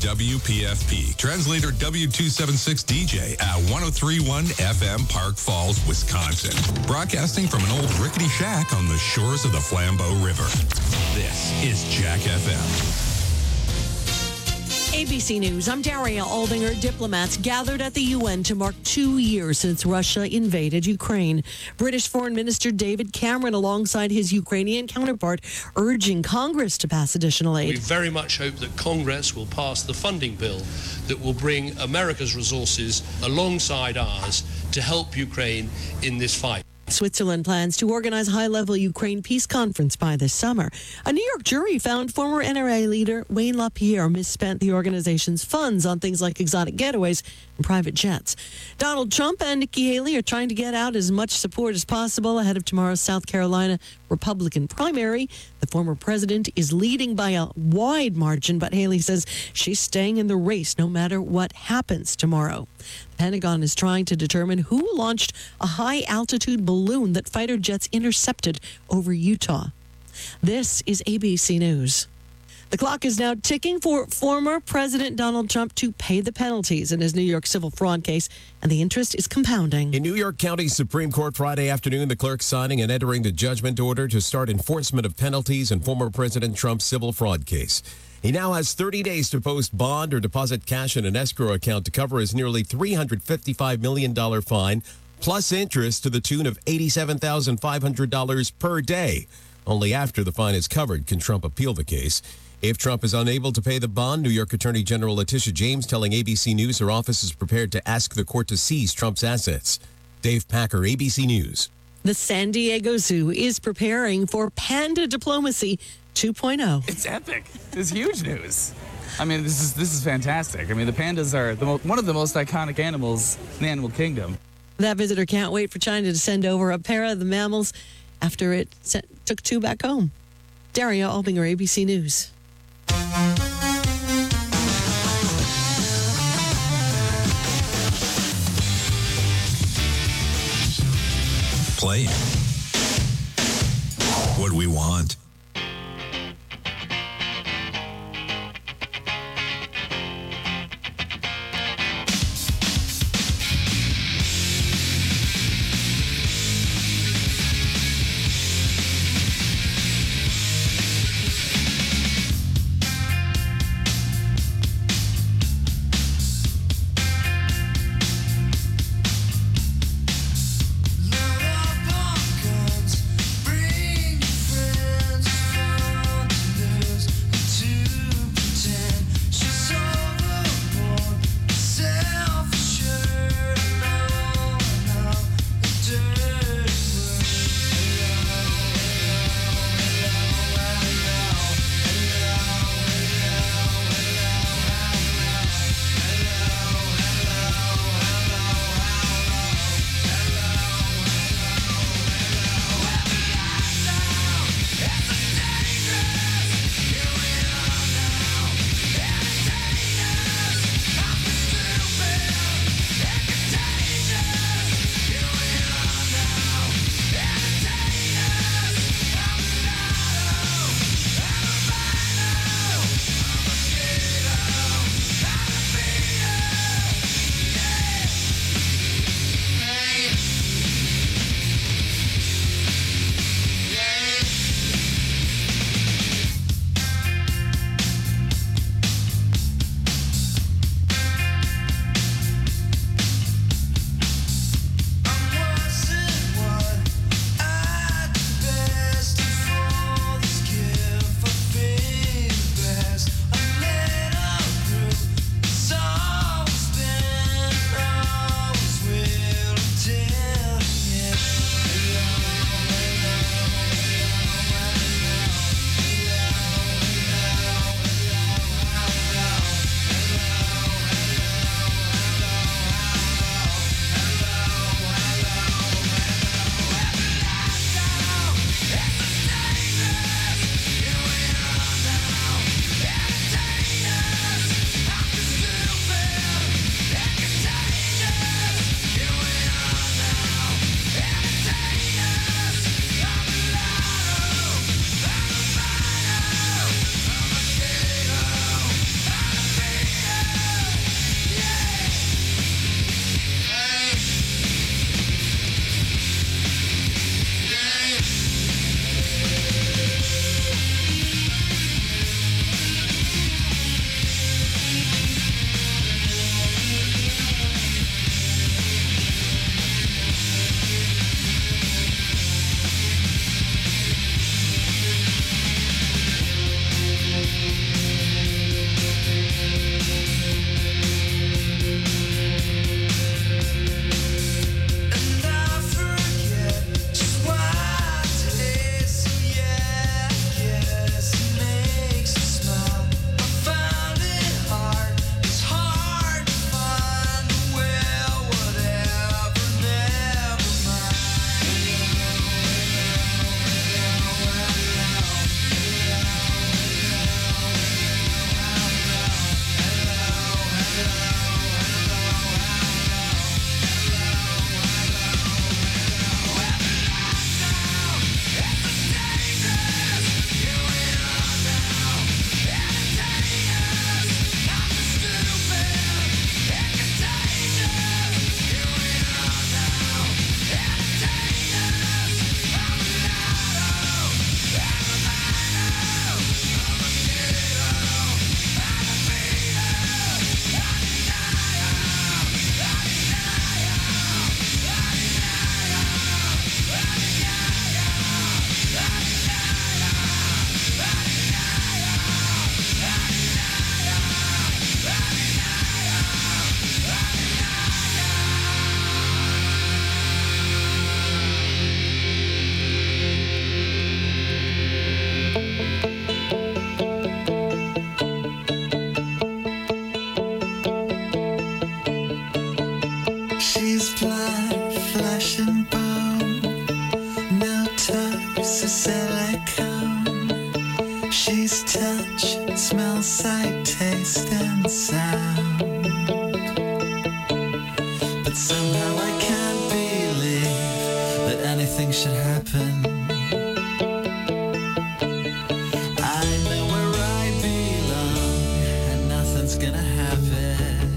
WPFP. Translator W276 DJ at 1031 FM Park Falls, Wisconsin. Broadcasting from an old rickety shack on the shores of the Flambeau River. This is Jack FM. ABC News, I'm Daria Aldinger. Diplomats gathered at the UN to mark 2 years since Russia invaded Ukraine. British Foreign Minister David Cameron, alongside his Ukrainian counterpart, urging Congress to pass additional aid. We very much hope that Congress will pass the funding bill that will bring America's resources alongside ours to help Ukraine in this fight. Switzerland plans to organize a high-level Ukraine peace conference by this summer. A New York jury found former NRA leader Wayne LaPierre misspent the organization's funds on things like exotic getaways and private jets. Donald Trump and Nikki Haley are trying to get out as much support as possible ahead of tomorrow's South Carolina Republican primary. The former president is leading by a wide margin, but Haley says she's staying in the race no matter what happens tomorrow. The Pentagon is trying to determine who launched a high-altitude balloon that fighter jets intercepted over Utah. This is ABC News. The clock is now ticking for former President Donald Trump to pay the penalties in his New York civil fraud case, and the interest is compounding. In New York County Supreme Court Friday afternoon, the clerk signing and entering the judgment order to start enforcement of penalties in former President Trump's civil fraud case. He now has 30 days to post bond or deposit cash in an escrow account to cover his nearly $355 million fine, plus interest to the tune of $87,500 per day. Only after the fine is covered can Trump appeal the case. If Trump is unable to pay the bond, New York Attorney General Letitia James telling ABC News her office is prepared to ask the court to seize Trump's assets. Dave Packer, ABC News. The San Diego Zoo is preparing for Panda Diplomacy 2.0. It's epic. It's huge news. I mean, this is fantastic. I mean, the pandas are one of the most iconic animals in the animal kingdom. That visitor can't wait for China to send over a pair of the mammals after it took two back home. Daria Albinger, ABC News. Play what we want. She's blood, flesh and bone, no toes or silicone. She's touch, smell, sight, taste and sound. But somehow I can't believe that anything should happen. I know where I belong and nothing's gonna happen.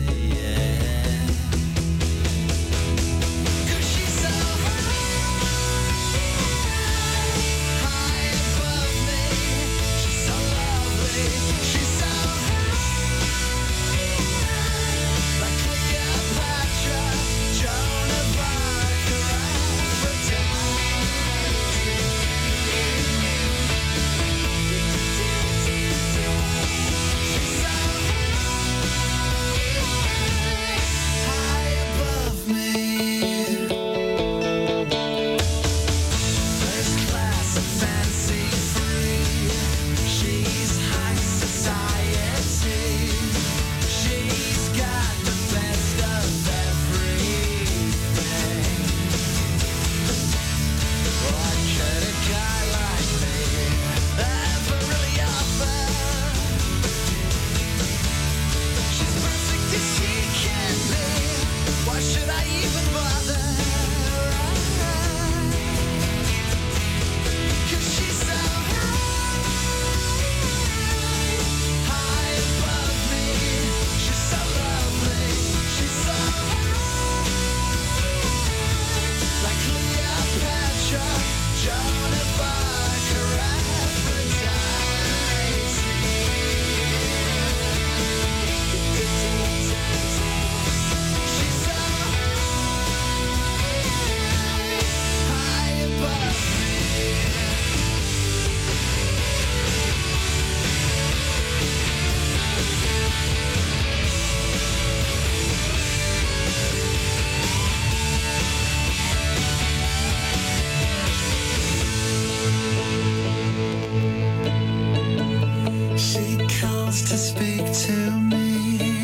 To speak to me,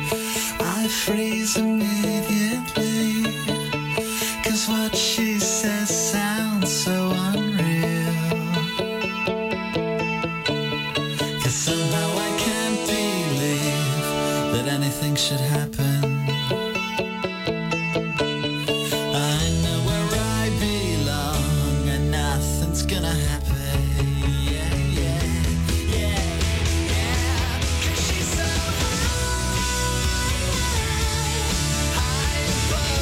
I freeze immediately, 'cause what she says sounds so unreal. 'Cause somehow I can't believe that anything should happen. I know where I belong and nothing's gonna happen. But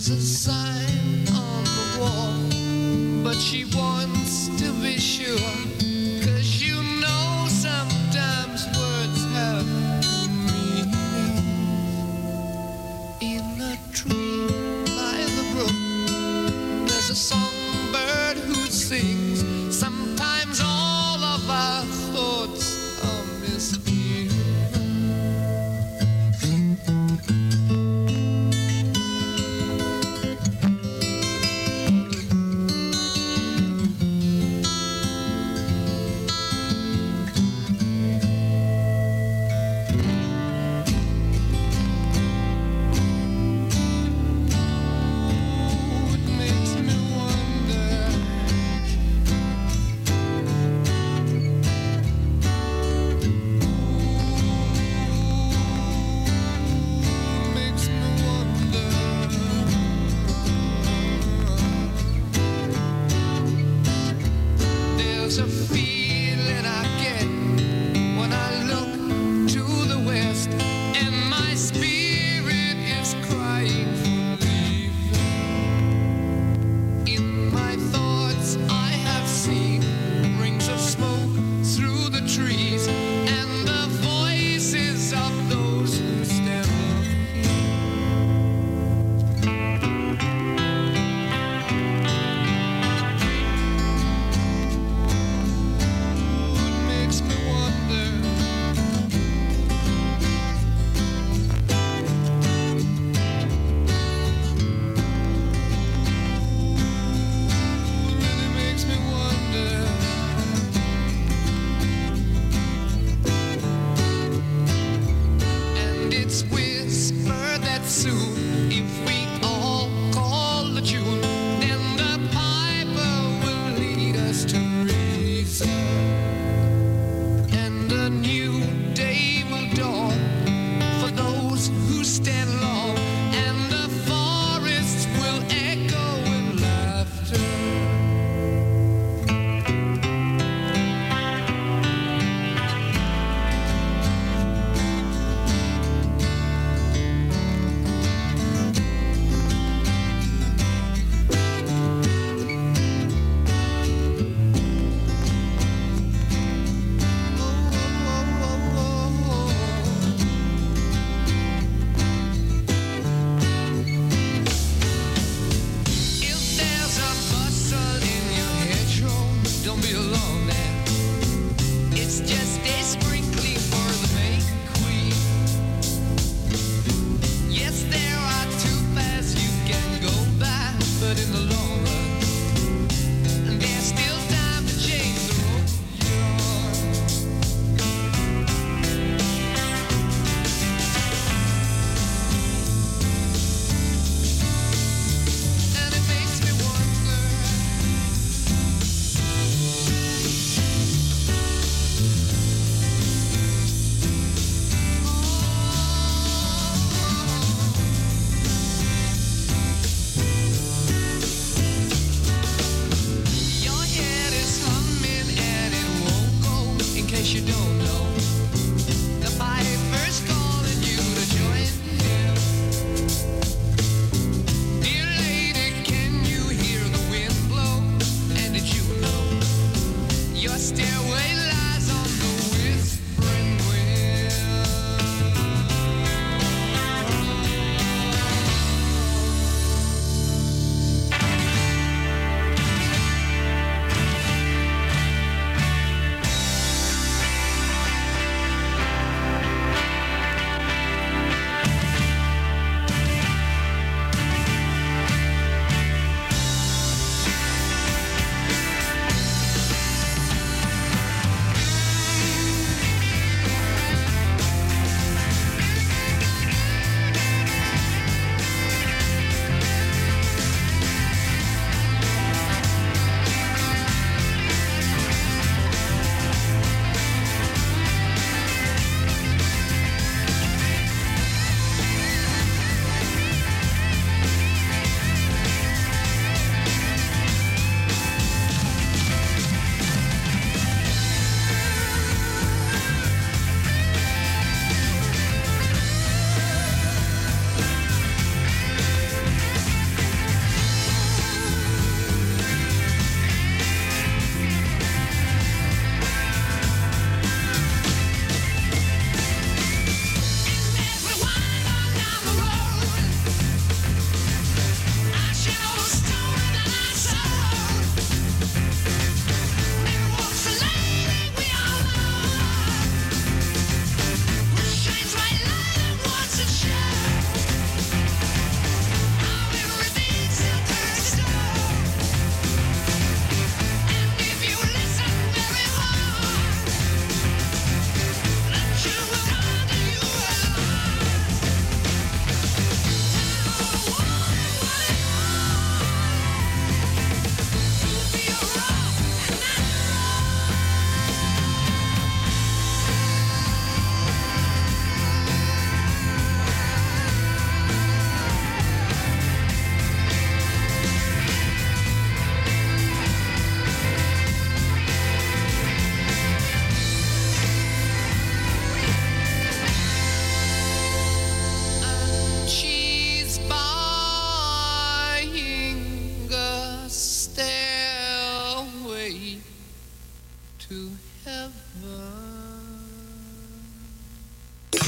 There's a sign on the wall, but she wants to be sure. 'Cause you know sometimes words have meaning. In a tree by the brook, there's a songbird who sings. Sometimes all of our thoughts are misgiven.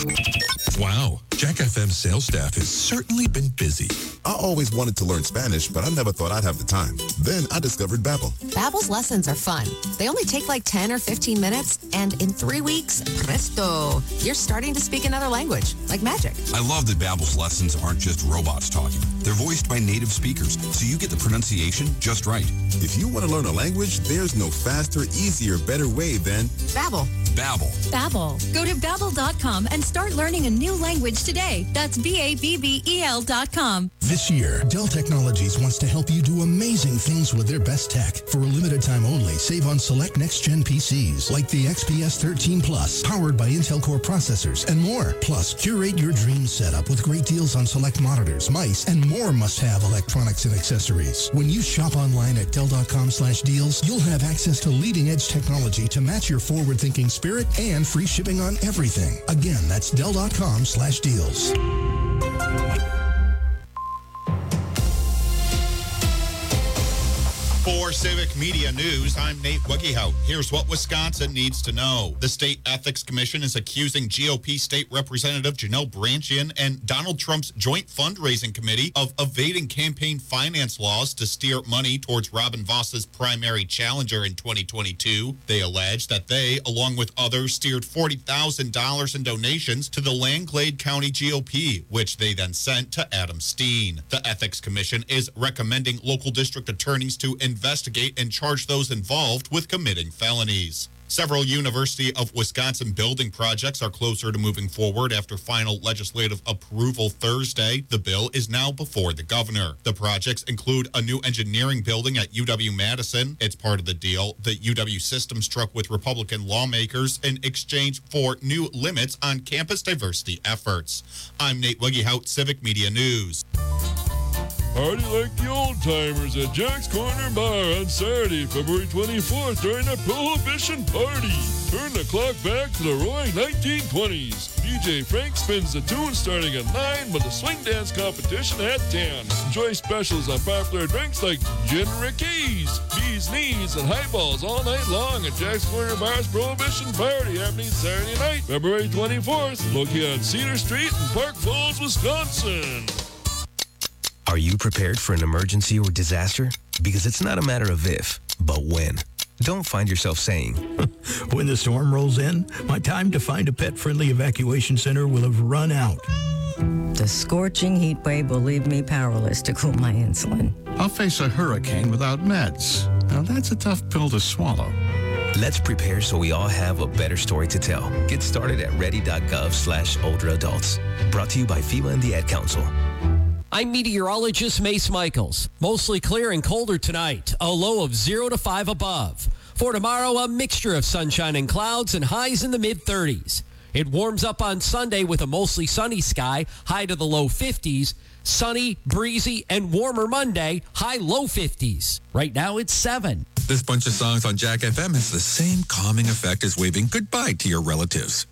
Wow, Jack FM's sales staff has certainly been busy. I always wanted to learn Spanish, but I never thought I'd have the time. Then I discovered Babbel. Babbel's lessons are fun. They only take like 10 or 15 minutes, and in 3 weeks, presto, you're starting to speak another language, like magic. I love that Babbel's lessons aren't just robots talking. They're voiced by native speakers, so you get the pronunciation just right. If you want to learn a language, there's no faster, easier, better way than Babbel. Babbel. Babbel. Go to Babbel.com and start learning a new language today. That's BABBEL.com. This year, Dell Technologies wants to help you do amazing things with their best tech. For a limited time only, save on select next-gen PCs like the XPS 13 Plus, powered by Intel Core processors, and more. Plus, curate your dream setup with great deals on select monitors, mice, and more must-have electronics and accessories. When you shop online at Dell.com/deals, you'll have access to leading-edge technology to match your forward-thinking spirit and free shipping on everything. Again, that's Dell.com/deals. For Civic Media News, I'm Nate Wuggehout. Here's what Wisconsin needs to know. The State Ethics Commission is accusing GOP State Representative Janelle Branchian and Donald Trump's joint fundraising committee of evading campaign finance laws to steer money towards Robin Voss's primary challenger in 2022. They allege that they, along with others, steered $40,000 in donations to the Langlade County GOP, which they then sent to Adam Steen. The Ethics Commission is recommending local district attorneys to investigate and charge those involved with committing felonies. Several University of Wisconsin building projects are closer to moving forward after final legislative approval Thursday. The bill is now before the governor. The projects include a new engineering building at UW-Madison. It's part of the deal the UW system struck with Republican lawmakers in exchange for new limits on campus diversity efforts. I'm Nate Wuggehout, Civic Media News. Party like the old timers at Jack's Corner Bar on Saturday, February 24th during a Prohibition party. Turn the clock back to the roaring 1920s. DJ Frank spins the tune starting at 9 with a swing dance competition at 10. Enjoy specials on popular drinks like Gin Rickeys, Bees Knees, and Highballs all night long at Jack's Corner Bar's Prohibition Party happening Saturday night, February 24th, located on Cedar Street in Park Falls, Wisconsin. Are you prepared for an emergency or disaster? Because it's not a matter of if, but when. Don't find yourself saying, when the storm rolls in, my time to find a pet-friendly evacuation center will have run out. The scorching heat wave will leave me powerless to cool my insulin. I'll face a hurricane without meds. Now that's a tough pill to swallow. Let's prepare so we all have a better story to tell. Get started at ready.gov/older adults. Brought to you by FEMA and the Ad Council. I'm meteorologist Mace Michaels. Mostly clear and colder tonight. A low of 0 to 5 above. For tomorrow, a mixture of sunshine and clouds and highs in the mid-30s. It warms up on Sunday with a mostly sunny sky, high to the low 50s. Sunny, breezy, and warmer Monday, high low 50s. Right now, it's 7. This bunch of songs on Jack FM has the same calming effect as waving goodbye to your relatives.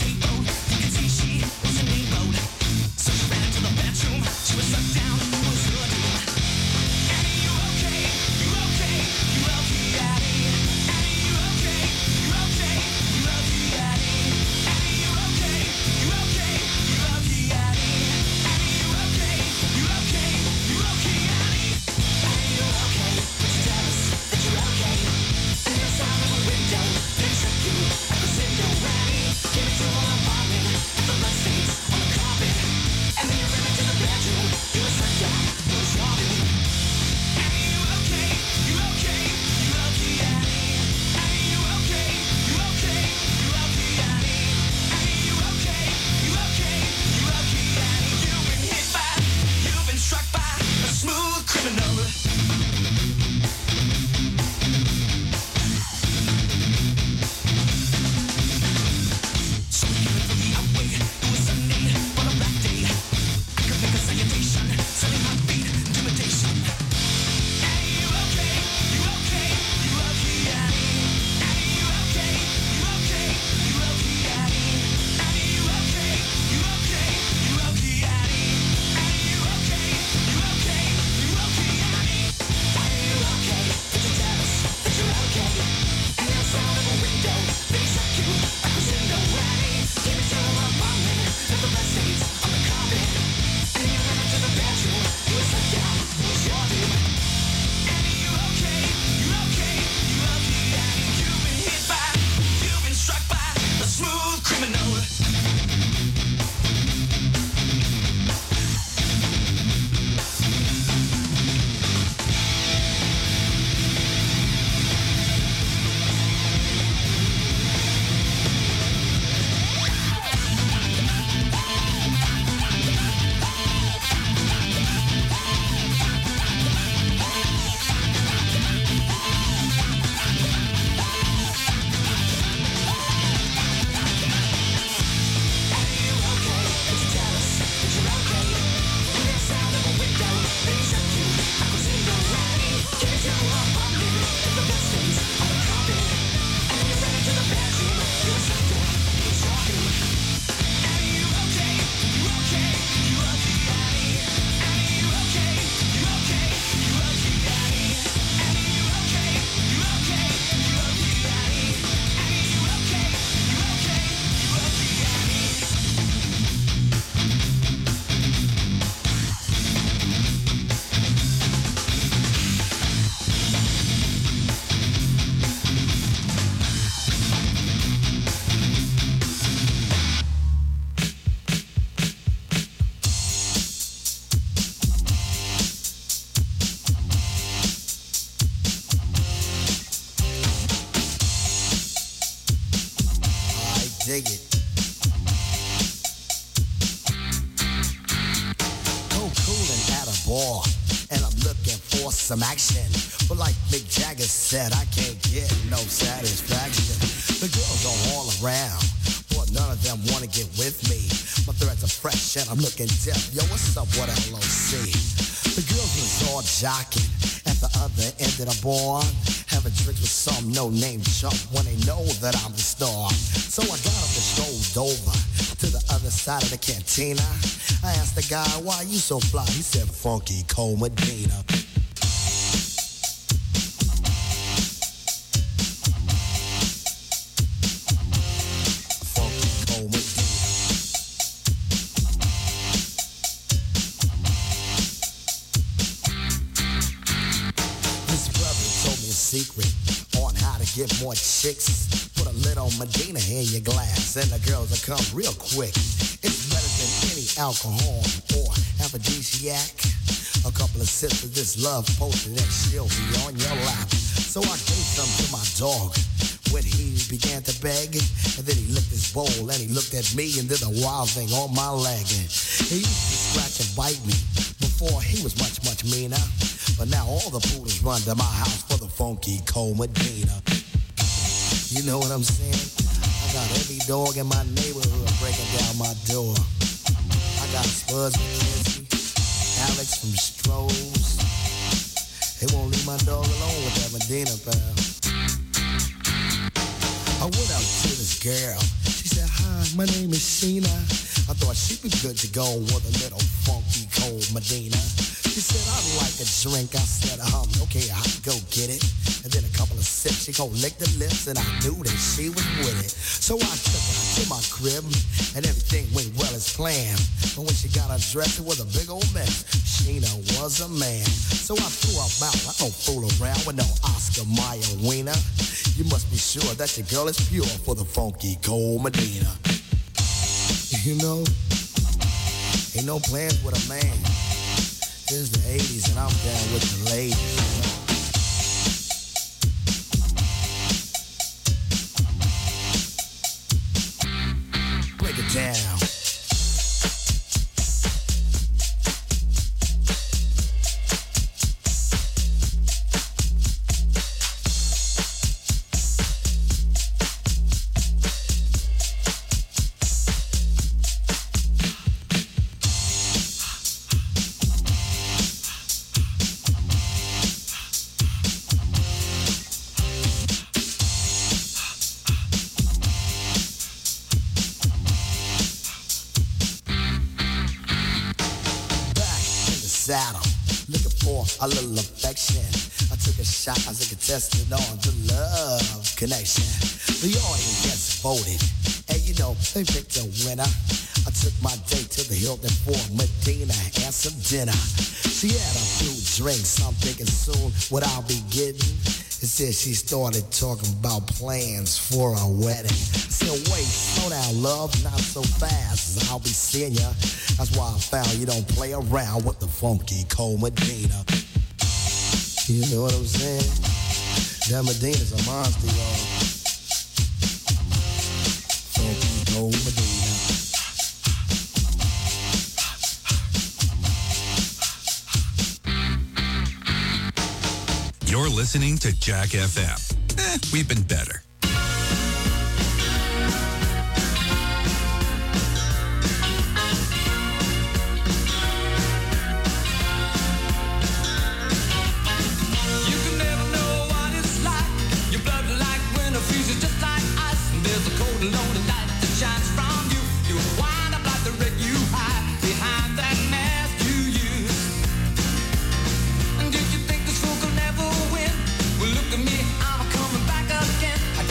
She was sucked down, was dig it. Coolin' at a bar, and I'm looking for some action. But like Mick Jagger said, I can't get no satisfaction. The girls are all around, but none of them wanna get with me. My threads are fresh and I'm looking deaf. Yo, what's up with LOC? The girls was all jocking at the other end of the bar, having drinks with some no-name chump when they know that I'm the star. So I got up and strolled over to the other side of the cantina. I asked the guy, why you so fly? He said, Funky Cold Medina. Secret on how to get more chicks. Put a little Medina in your glass and the girls will come real quick. It's better than any alcohol or aphrodisiac. A couple of sips of this love potion and she'll be on your lap. So I gave some to my dog when he began to beg. And then he licked his bowl and he looked at me and did a wild thing on my leg. And he used to scratch and bite me. Before he was much, much meaner. But now all the poodles run to my house for the Funky Cold Medina. You know what I'm saying? I got every dog in my neighborhood breaking down my door. I got Spuds McKenzie, Alex from Strohs. They won't leave my dog alone with that Medina, pal. I went out to this girl. She said, hi, my name is Sheena. I thought she'd be good to go with a little Funky Cold Medina. She said, I'd like a drink. I said, okay, I'll go get it. And then a couple of sips, she gon' lick the lips, and I knew that she was with it. So I took her to my crib, and everything went well as planned. But when she got undressed, it was a big old mess. Sheena was a man. So I threw her out. I don't fool around with no Oscar Mayer wiener. You must be sure that your girl is pure for the Funky Cold Medina. You know, ain't no plans with a man. It's the 80s and I'm down with the ladies, you know? Break it down. Saddle, looking for a little affection. I took a shot as a contestant on the love connection. The audience just voted, and you know, they picked a winner. I took my date to the Hilton for Medina and some dinner. She had a few drinks, I'm thinking soon what I'll be getting. It said she started talking about plans for a wedding. I said, wait, slow down, love, not so fast. I'll be seeing ya. That's why I found you don't play around with the Funky Cold Medina. You know what I'm saying? That Medina's a monster, y'all. Funky Cold Medina. You're listening to Jack FM. We've been better. Well, look at me, I'm coming back again.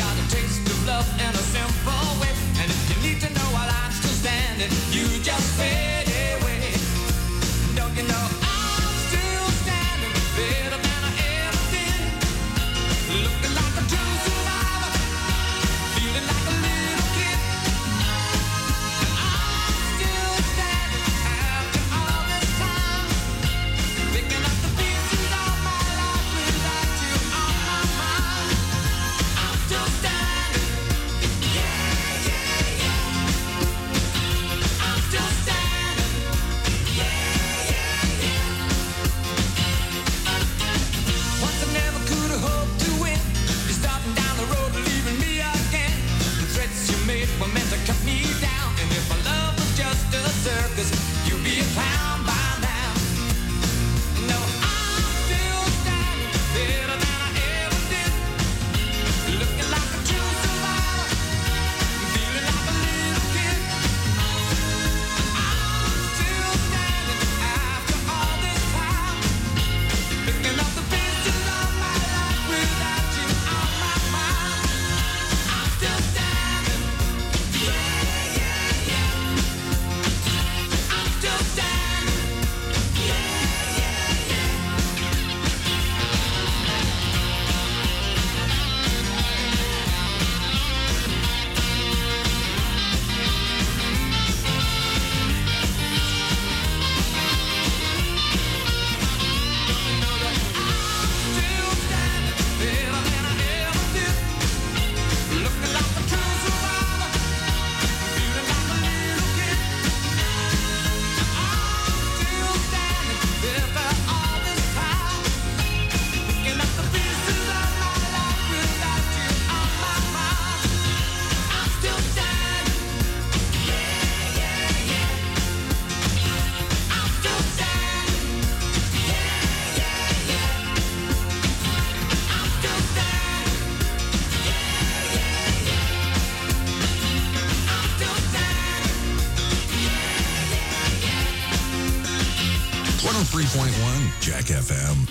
103.1 Jack FM.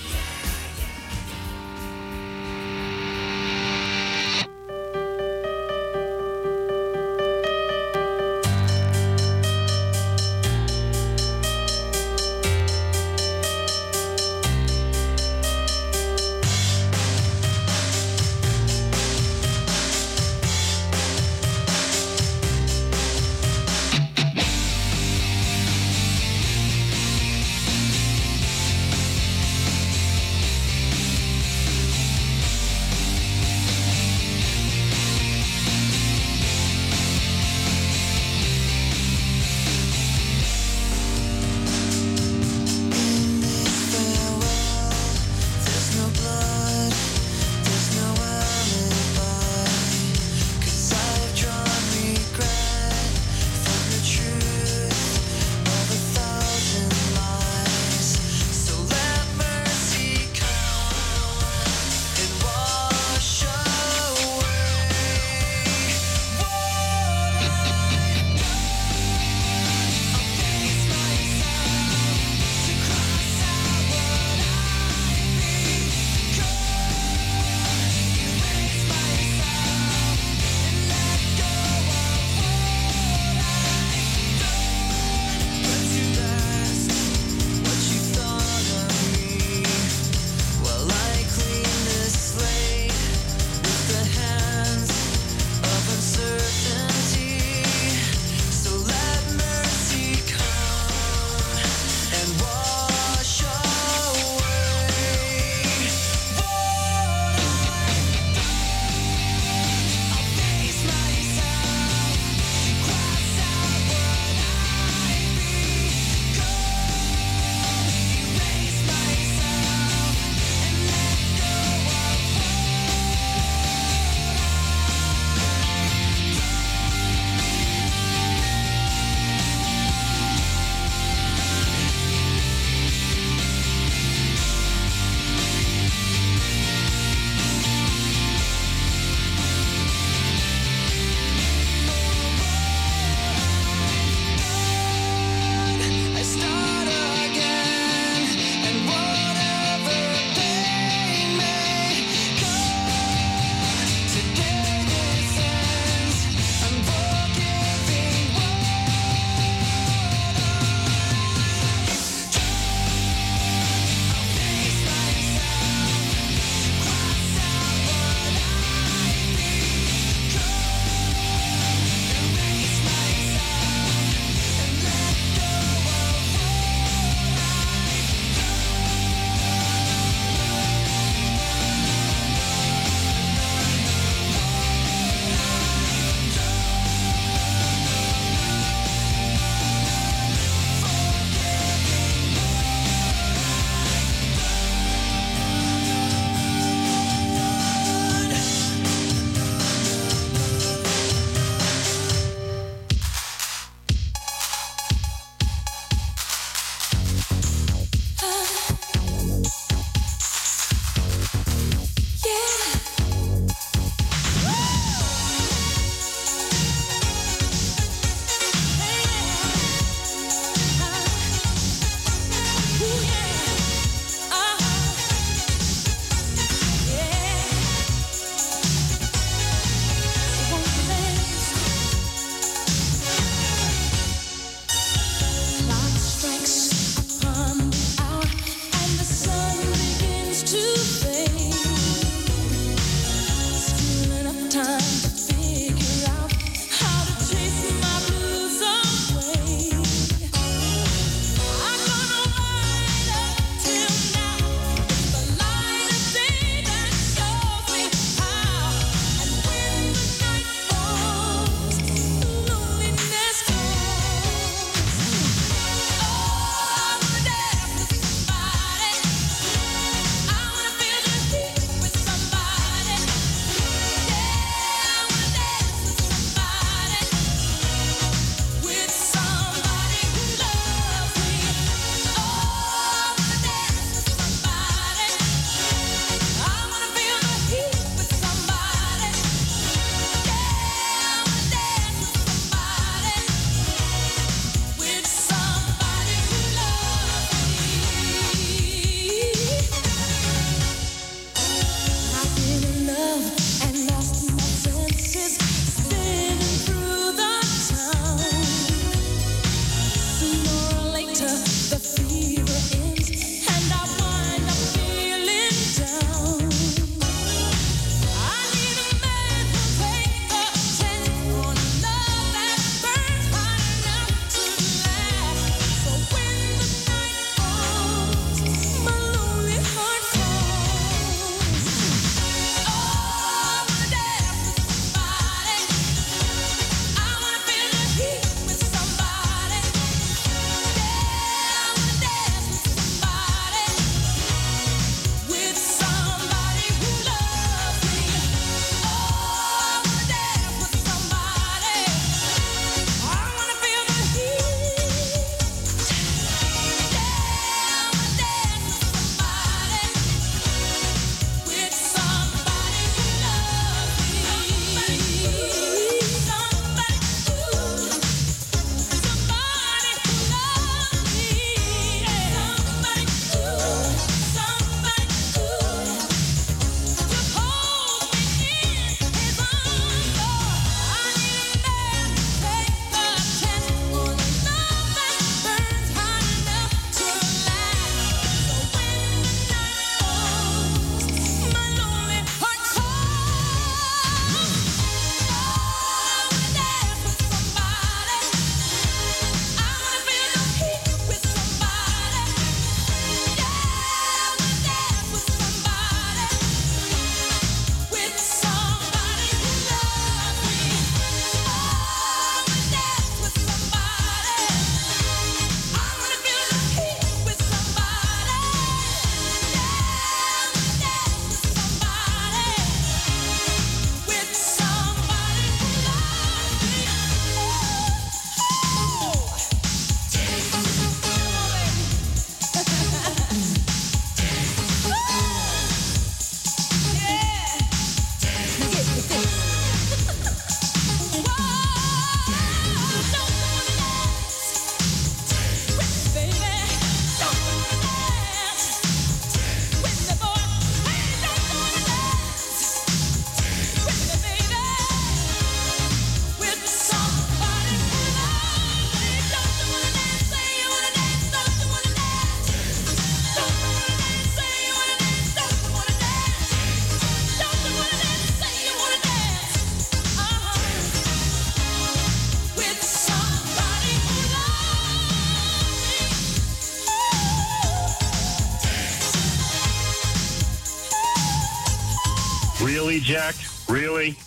Really, Jack? Really?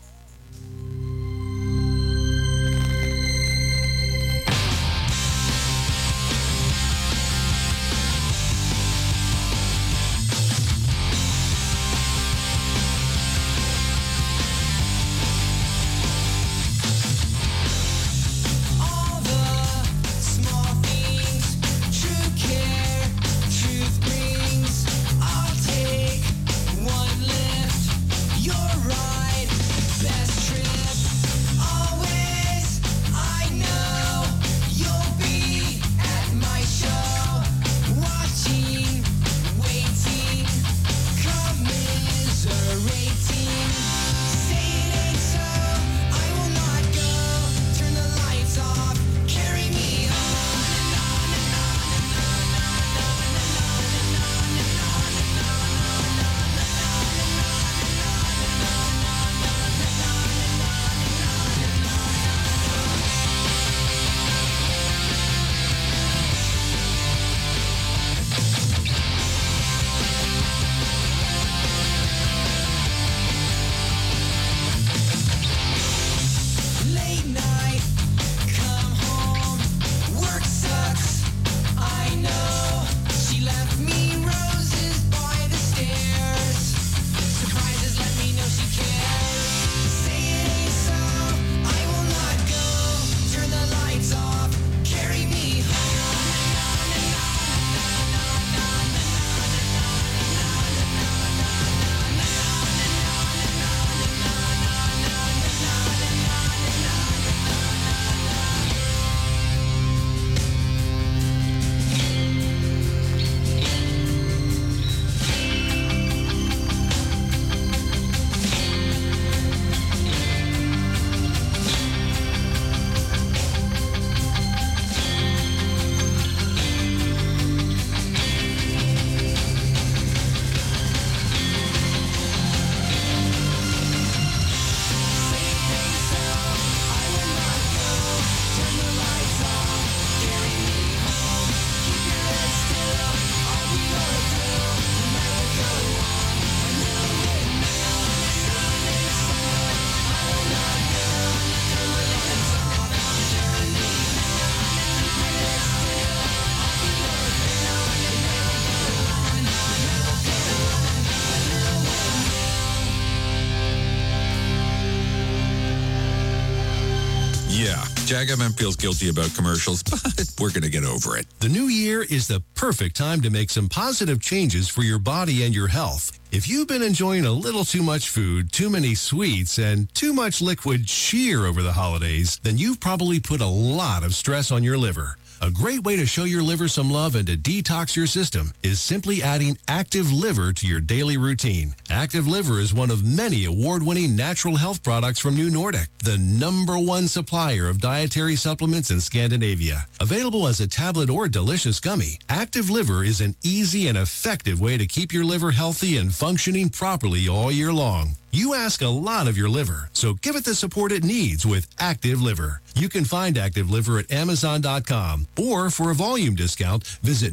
Jack FM feels guilty about commercials, but we're going to get over it. The new year is the perfect time to make some positive changes for your body and your health. If you've been enjoying a little too much food, too many sweets, and too much liquid cheer over the holidays, then you've probably put a lot of stress on your liver. A great way to show your liver some love and to detox your system is simply adding Active Liver to your daily routine. Active Liver is one of many award-winning natural health products from New Nordic, the #1 supplier of dietary supplements in Scandinavia. Available as a tablet or delicious gummy, Active Liver is an easy and effective way to keep your liver healthy and functioning properly all year long. You ask a lot of your liver, so give it the support it needs with Active Liver. You can find Active Liver at Amazon.com, or for a volume discount, visit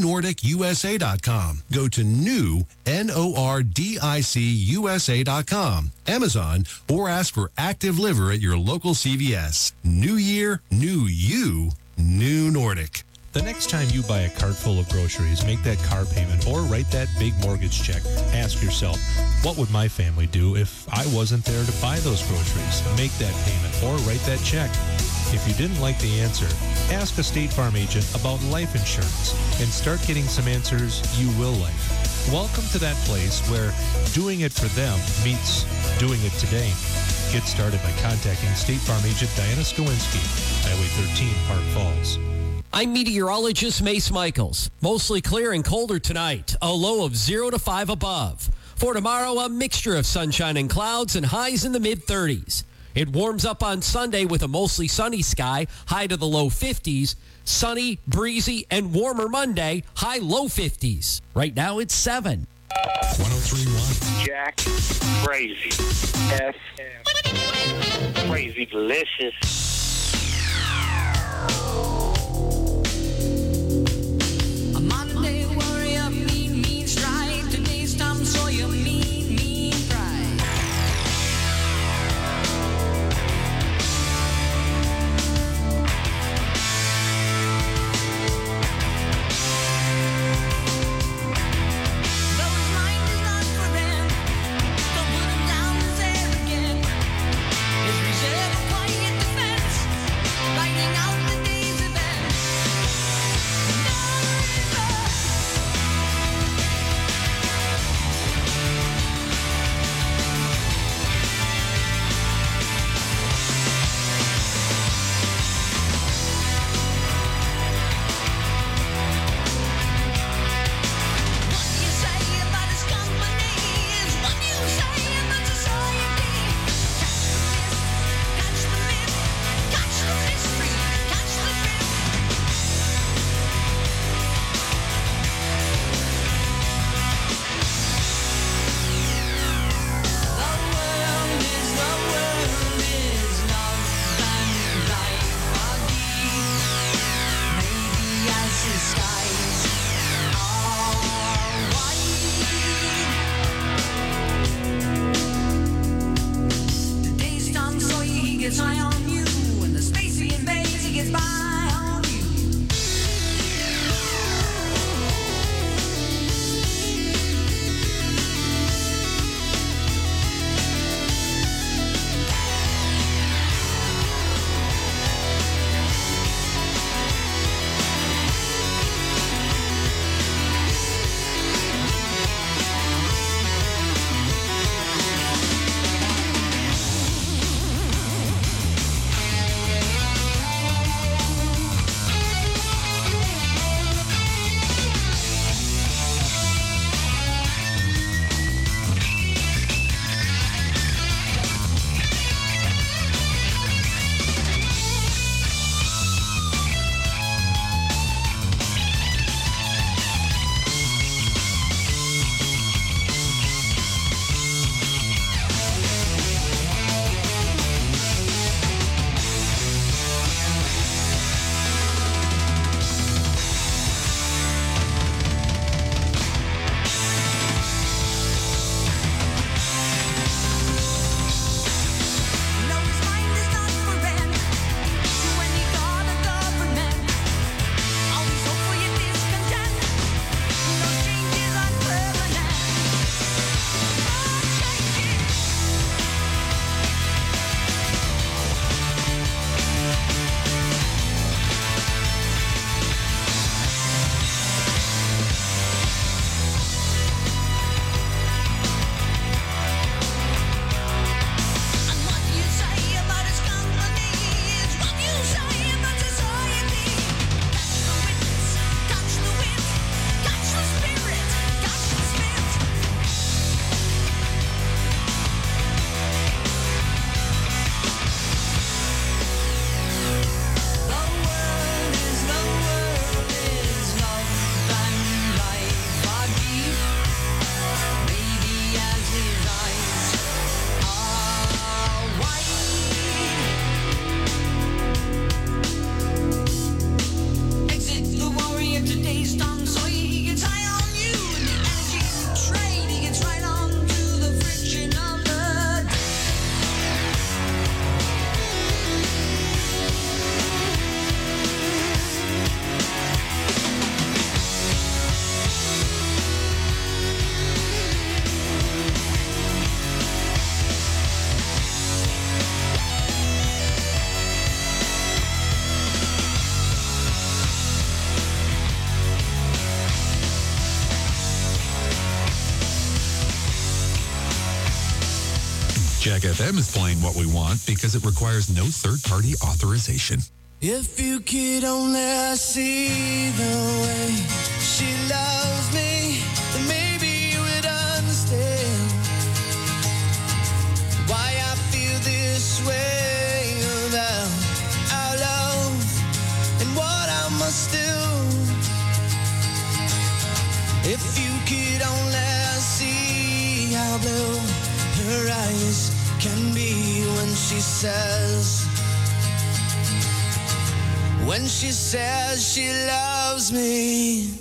NewNordicUSA.com. Go to NewNordicUSA.com, Amazon, or ask for Active Liver at your local CVS. New year, new you, New Nordic. The next time you buy a cart full of groceries, make that car payment, or write that big mortgage check, ask yourself, what would my family do if I wasn't there to buy those groceries? Make that payment or write that check. If you didn't like the answer, ask a State Farm agent about life insurance and start getting some answers you will like. Welcome to that place where doing it for them meets doing it today. Get started by contacting State Farm agent Diana Skowinski, Highway 13, Park Falls. I'm meteorologist Mace Michaels. Mostly clear and colder tonight. A low of 0 to 5 above. For tomorrow, a mixture of sunshine and clouds and highs in the mid-30s. It warms up on Sunday with a mostly sunny sky, high to the low 50s. Sunny, breezy, and warmer Monday, high low 50s. Right now, it's 7. 103.1. Jack, crazy. FM. Crazy delicious. Monday warrior, mean strike. Today's Tom Sawyer, mean pride. Jack FM is playing What We Want because it requires no third-party authorization. If you could only see the way she loves me, then maybe you would understand why I feel this way about our love and what I must do. If you could only see how blue her eyes can be when she says she loves me.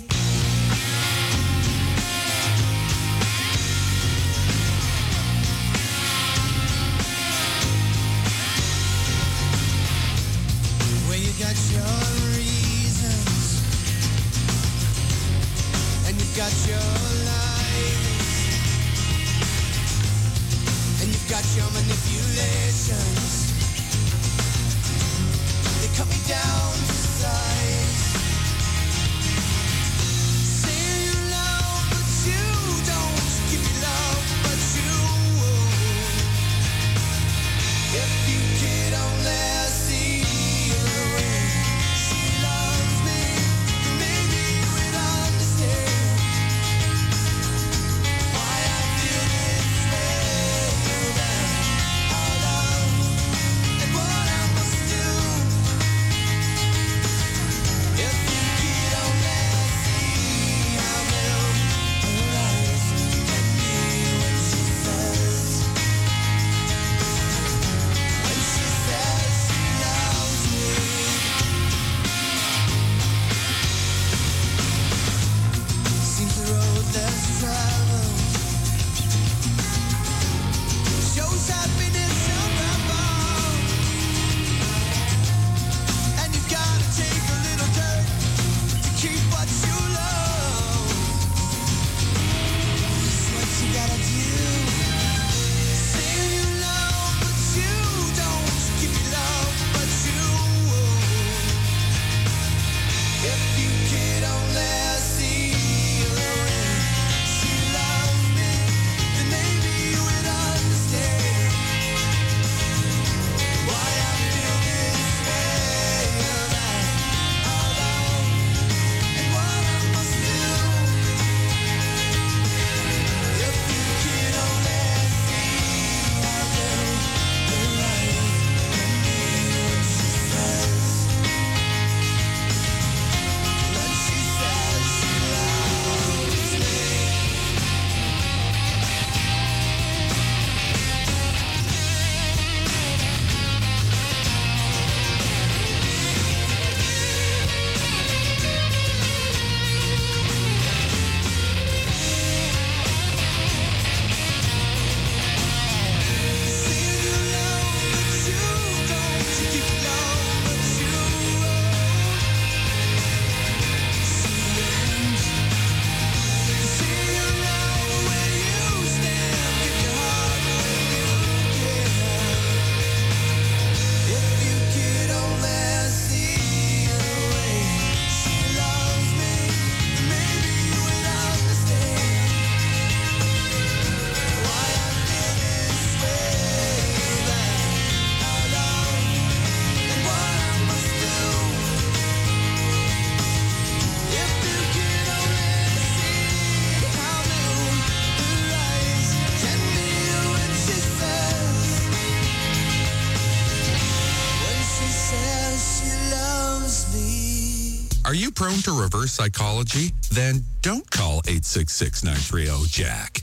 Well, you got your reasons and you've got your lies and you've got your manipulations. They cut me down to size. Say you love, but you don't. Give me love, but you won't. If you could only see the way she loves me, maybe you would understand why I feel this way about our love and what I must do. If you could only see how blue her eyes can be when she says she loves me. Seems the road less traveled shows happiness above, and you've got to take a little dirt to keep what you love. That's what you gotta do. Say you love, but you don't. Give me love, but you won't. If you could only see the way she loves me, then maybe you would understand why I feel this way about our love and what I must do. If you could only see how blue her eyes can be when she says she loves me. Are you prone to reverse psychology? Then don't call 866-930-JACK.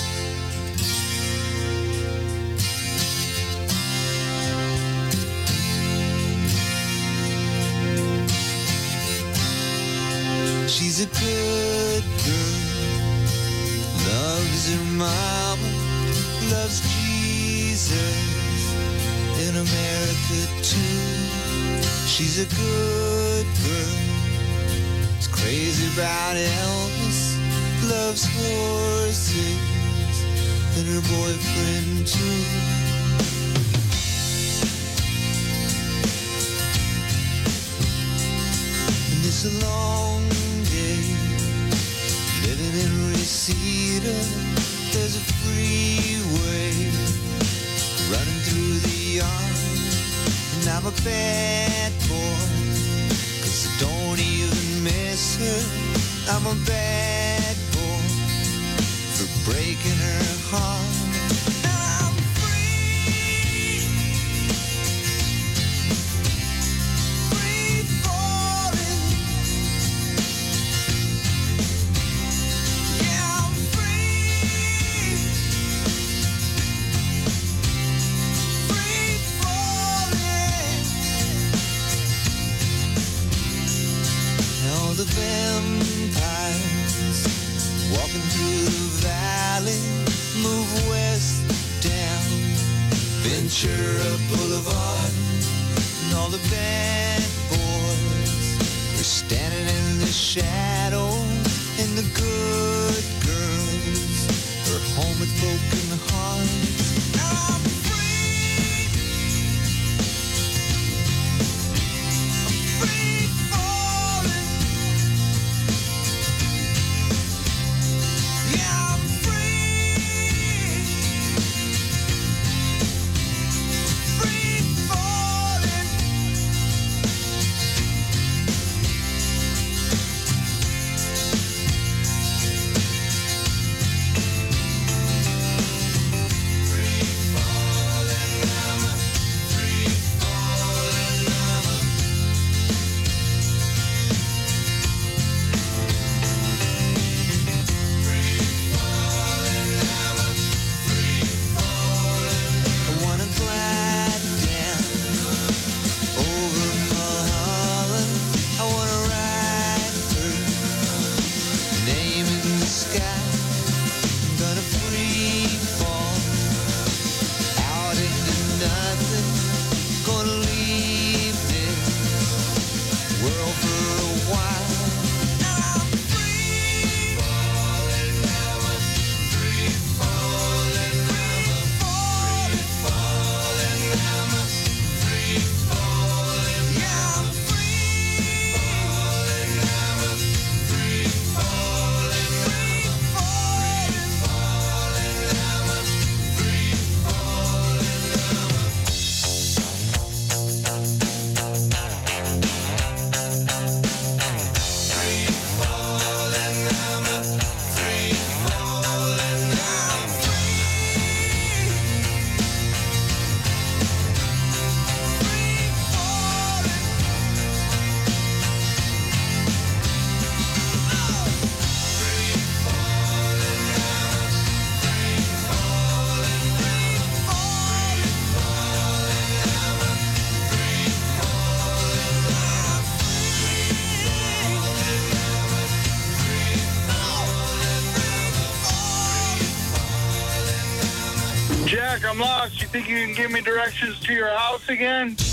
She's a good girl, loves her mama, loves Jesus in America too. She's a good girl, is crazy about Elvis, loves horses and her boyfriend too. And it's a long day living in Reseda. There's a freeway And I'm a bad boy, 'cause I don't even miss her. I'm a bad boy for breaking her heart. Now I'm free, free falling. Yeah, I'm free, free falling. Now the vampires walking through the valley move west down Ventura Boulevard, and all the bad boys are standing in the shadow, and the good girls are home with broken hearts. Now I'm free, I'm free falling. Yeah, I'm free, free falling. I wanna glide down over Mulholland. I wanna ride through, name in the sky. I'm gonna free fall out into nothing. Gonna leave this world for a while. Now I'm free falling, free falling, free falling, free falling. Yeah, I'm free falling, free falling, free Jack, I'm lost. You think you can give me directions to your house again?